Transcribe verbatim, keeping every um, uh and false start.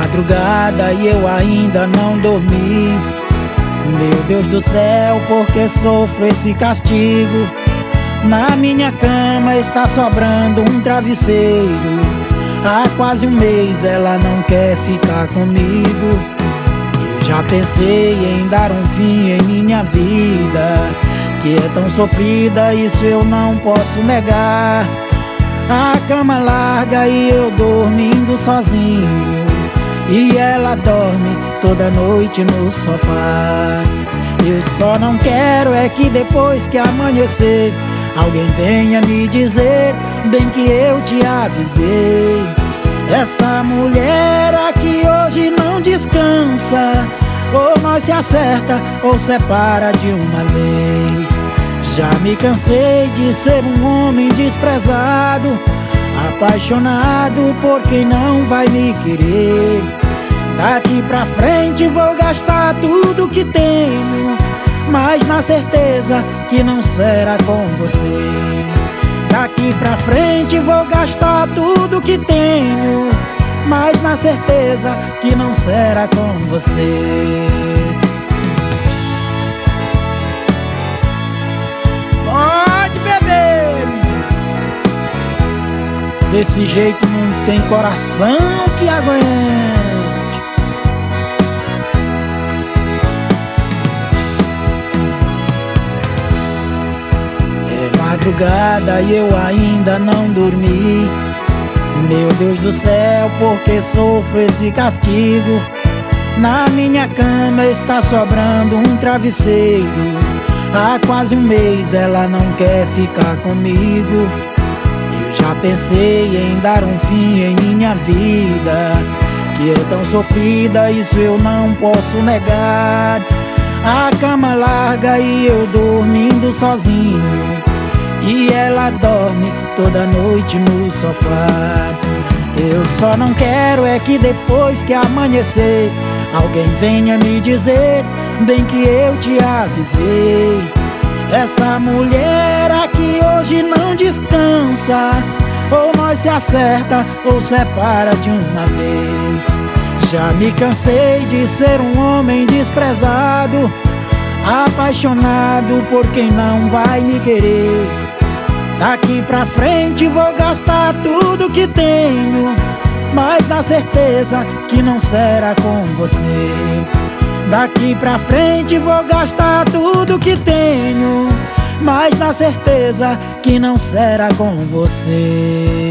madrugada e eu ainda não dormi. Meu Deus do céu, por que sofro esse castigo? Na minha cama está sobrando um travesseiro. Há quase um mês ela não quer ficar comigo. Eu já pensei em dar um fim em minha vida, que é tão sofrida, isso eu não posso negar. A cama larga e eu dormindo sozinho, e ela dorme toda noite no sofá. Eu só não quero é que depois que amanhecer alguém venha me dizer bem que eu te avisei. Essa mulher aqui hoje não descansa, ou nós se acerta ou separa de uma vez. Já me cansei de ser um homem desprezado, apaixonado por quem não vai me querer. Daqui pra frente vou gastar tudo que tenho, mas na certeza que não será com você. Daqui pra frente vou gastar tudo que tenho, mas na certeza que não será com você. Pode beber! Desse jeito não tem coração que aguente. Madrugada e eu ainda não dormi. Meu Deus do céu, por que sofro esse castigo? Na minha cama está sobrando um travesseiro. Há quase um mês ela não quer ficar comigo. Eu já pensei em dar um fim em minha vida, que é tão sofrida, isso eu não posso negar. A cama larga e eu dormindo sozinho, e ela dorme toda noite no sofá. Eu só não quero é que depois que amanhecer alguém venha me dizer bem que eu te avisei. Essa mulher aqui hoje não descansa, ou nós se acerta ou separa de uma vez. Já me cansei de ser um homem desprezado, apaixonado por quem não vai me querer. Daqui pra frente vou gastar tudo que tenho, mas na certeza que não será com você. Daqui pra frente vou gastar tudo que tenho, mas na certeza que não será com você.